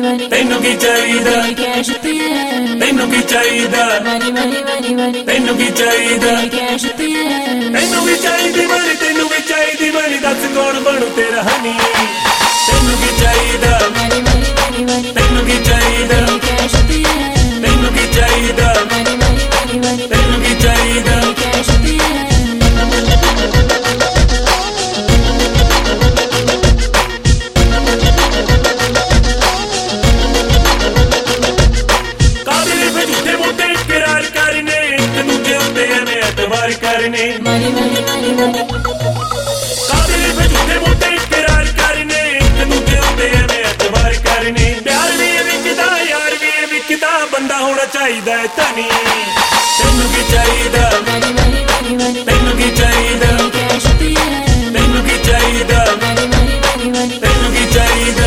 ਤੈਨੂੰ ਕੀ ਚਾਹੀਦਾ ਤੈਨੂੰ ਕੀ ਚਾਹੀਦਾ ਤੈਨੂੰ ਕੀ ਚਾਹੀਦਾ ਤੈਨੂੰ ਵੀ ਚਾਹੀਦੀ ਮਨੀ ਤੈਨੂੰ ਵੀ ਚਾਹੀਦੀ ਮਨੀ ਦੱਸ ਕੌਣ ਬਣੂ ਤੇਰਾ ਹਨੀ ਤੈਨੂੰ ਕੀ ਚਾਹੀਦਾ ਤੈਨੂੰ ਕੀ ਚਾਹੀਦਾ ਤੈਨੂੰ ਕੀ ਚਾਹੀਦਾ ਤੈਨੂੰ ਕੀ ਚਾਹੀਦਾ करने काबिल पे झूठे मोटे इकरार करने दूजे होते हैं एतबार करने प्यार भी विकदा यार भी विकदा बंदा होना चाहिए धनी तैनू की चाहिए तैनू की चाहिए तैनू की चाहिए तैनू की चाहिए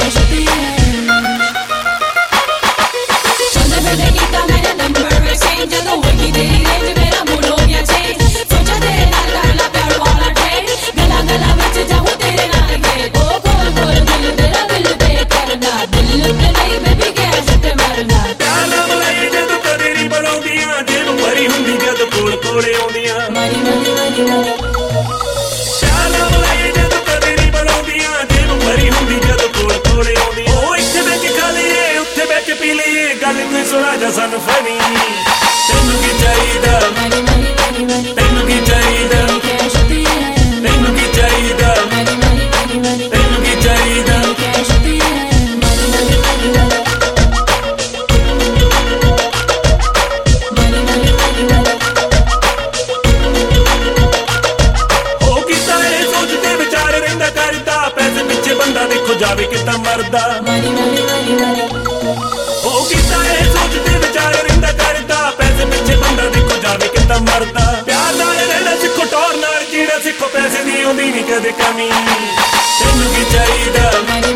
सुना जा सन फनी तैनू की चाहिदा तैनू की चाहिदा तैनू की चाहिदा तैनू की चाहिदा ओ किता है सोचते विचार रहिंदा करदा पैसे पिछे बंदा देखो जावे किता मरदा मरदा प्यार नाल रहना सिखो टौर नाल जीना सिखो पैसे दी होंदी नहीं कदे कमी तैनू की चाहिदा